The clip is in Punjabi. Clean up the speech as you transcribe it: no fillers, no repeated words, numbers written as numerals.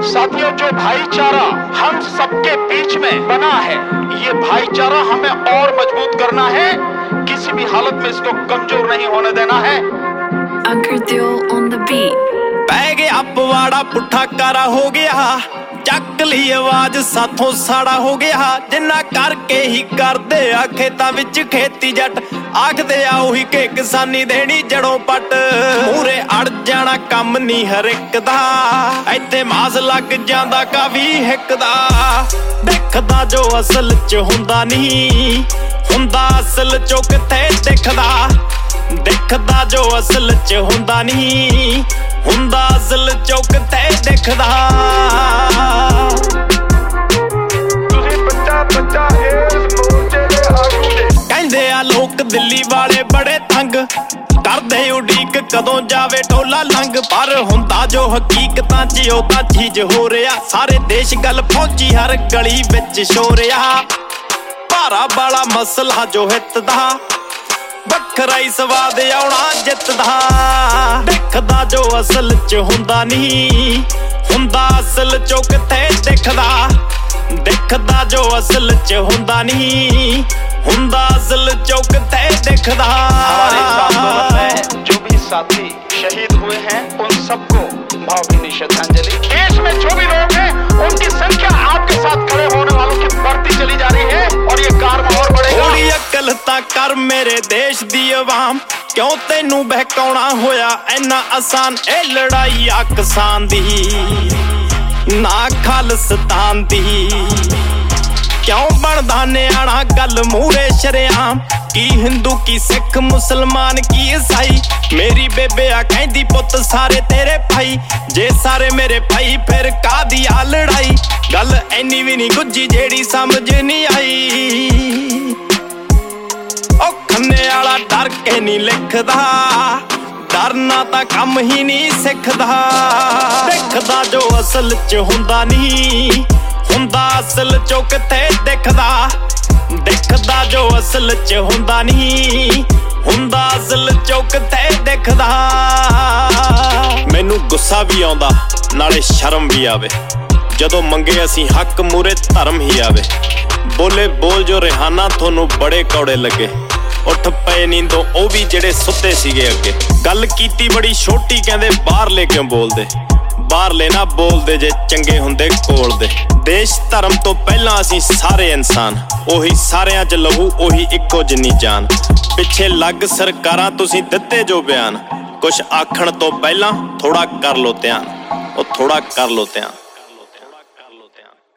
साथियों, जो भाईचारा हम सबके बीच में बना है, ये भाईचारा हमें और मजबूत करना है। किसी भी हालत में इसको कमजोर नहीं होने देना है। Anchor Duo on the beat। पै गया पवाड़ा पुट्ठा कारा हो गया, ਚੱਕ ਲਈ ਆਵਾਜ਼ ਸਾਥੋਂ ਸਾੜਾ ਹੋ ਗਿਆ। ਜਿੰਨਾ ਕਰਕੇ ਹੀ ਕਰਦੇ ਆ ਖੇਤਾਂ ਵਿੱਚ ਖੇਤੀ ਜੱਟ, ਆਖਦੇ ਆ ਉਹੀ ਕਿ ਕਿਸਾਨੀ ਦੇਣੀ ਜੜੋਂ ਪੱਟ। ਮੂਰੇ ਅੜ ਜਾਣਾ ਕੰਮ ਨਹੀਂ ਹਰ ਇੱਕ ਦਾ, ਇੱਥੇ ਮਾਸ ਲੱਗ ਜਾਂਦਾ ਕਾਫੀ ਹਿੱਕ ਦਾ। ਦੇਖਦਾ ਜੋ ਅਸਲ ਚ ਹੁੰਦਾ ਨਹੀਂ, ਹੁੰਦਾ ਅਸਲ ਚੋਂ ਕਿੱਥੇ ਦਿਖਦਾ। ਦੇਖਦਾ ਜੋ ਅਸਲ ਚ ਹੁੰਦਾ ਨਹੀਂ, ਹੁੰਦਾ ਅਸਲ ਚੋਂ ਕਿੱਥੇ ਦਿਖਦਾ। ਕਹਿੰਦੇ ਆ ਲੋਕ ਦਿੱਲੀ ਵਾਲੇ ਬੜੇ ਤੰਗ, ਕਰਦੇ ਉਡੀਕ ਕਦੋਂ ਜਾਵੇ ਟੋਲਾ ਲੰਘ। ਪਰ ਹੁੰਦਾ ਜੋ ਹਕੀਕਤਾਂ 'ਚ ਉਹ ਤਾਂ ਚੀਜ਼ ਹੋ ਰਿਹਾ, ਸਾਰੇ ਦੇਸ਼ ਗੱਲ ਪਹੁੰਚੀ ਹਰ ਗਲੀ ਵਿੱਚ ਸ਼ੋਰਿਆ। ਭਾਰਾ ਵਾਲਾ ਮਸਲਾ ਜੋ ਹਿੱਤ ਦਾ, ਵੱਖਰਾ ਹੀ ਸਵਾਦ ਆਉਣਾ ਜਿੱਤ ਦਾ। ਦੇਖਦਾ ਜੋ ਅਸਲ 'ਚ ਹੁੰਦਾ ਨਹੀਂ, ਹੁੰਦਾ ਅਸਲ ਚੋਂ ਕਿੱਥੇ ਦਿਖਦਾ। ਦੇਖਦਾ ਜੋ ਅਸਲ 'ਚ ਹੁੰਦਾ ਨਹੀਂ, ਹੁੰਦਾ ਅਸਲ ਚੋਂ ਕਿੱਥੇ ਦਿਖਦਾ। जो भी साथी शहीद हुए हैं उन सबको भावभीनी श्रद्धांजलि। देश में जो भी लोग हैं उनकी संख्या आपके साथ खड़े होने वालों की बढ़ती चली जा रही है और ये कारवां और बढ़ेगा। थोड़ी अकल तां कर मेरे देश दी अवाम, क्यों तेनू बहकाउणा होया इन्ना आसान। ए लड़ाई आ किसान दी ना खालिस्तान दी, क्यों बनदा नियाणा गल मूरे शरेआम। की हिंदू की सिख मुसलमान की ईसाई, मेरी बेबे आ कहंदी पुत सारे तेरे भाई। जे सारे मेरे भाई फिर कादी आ लड़ाई। गल ऐनी भी नहीं गुज्जी जेड़ी समझ नहीं आई। ओ खन्ने आला डर के नहीं लिखदा, डरना तां कम ही नहीं सिखदा। देखदा जो असल च हुंदा नहीं, ਹੁੰਦਾ ਅਸਲ ਚੋਂ ਕਿੱਥੇ ਦਿਖਦਾ। ਦੇਖਦਾ ਜੋ ਅਸਲ ਚ ਹੁੰਦਾ ਨਹੀਂ, ਹੁੰਦਾ ਅਸਲ ਚੋਂ ਕਿੱਥੇ ਦਿਖਦਾ। ਮੈਨੂੰ ਗੁੱਸਾ ਵੀ ਆਉਂਦਾ ਨਾਲੇ ਸ਼ਰਮ ਵੀ ਆਵੇ, ਜਦੋਂ ਮੰਗੇ ਅਸੀਂ ਹੱਕ ਮੂਰੇ ਧਰਮ ਹੀ ਆਵੇ। ਬੋਲੇ ਬੋਲ ਜੋ ਰਿਹਾਨਾ ਤੁਹਾਨੂੰ ਬੜੇ ਕੌੜੇ ਲੱਗੇ, ਉੱਠ ਪਏ ਨੀਂਦੋਂ ਉਹ ਵੀ ਜਿਹੜੇ ਸੁੱਤੇ ਸੀਗੇ ਅੱਗੇ। ਗੱਲ ਕੀਤੀ ਬੜੀ ਛੋਟੀ ਕਹਿੰਦੇ ਬਾਹਰਲੇ ਕਿਉਂ ਬੋਲਦੇ, ਬਾਹਰਲੇ ਨਾ ਬੋਲਦੇ ਜੇ ਚੰਗੇ ਹੁੰਦੇ ਕੋਲ ਦੇ। ਦੇਸ਼ ਧਰਮ ਤੋਂ ਪਹਿਲਾਂ ਅਸੀਂ ਸਾਰੇ ਇਨਸਾਨ, ਉਹੀ ਸਾਰਿਆਂ 'ਚ ਲਹੂ ਉਹੀ ਇੱਕੋ ਜਿੰਨੀ ਜਾਨ। ਪਿੱਛੇ ਲੱਗ ਸਰਕਾਰਾਂ ਤੁਸੀਂ ਦਿੱਤੇ ਜੋ ਬਿਆਨ, ਕੁਛ ਆਖਣ ਤੋਂ ਪਹਿਲਾਂ ਥੋੜਾ ਕਰ ਲੋ ਧਿਆਨ, ਉਹ ਥੋੜਾ ਕਰ ਲੋ ਧਿਆਨ।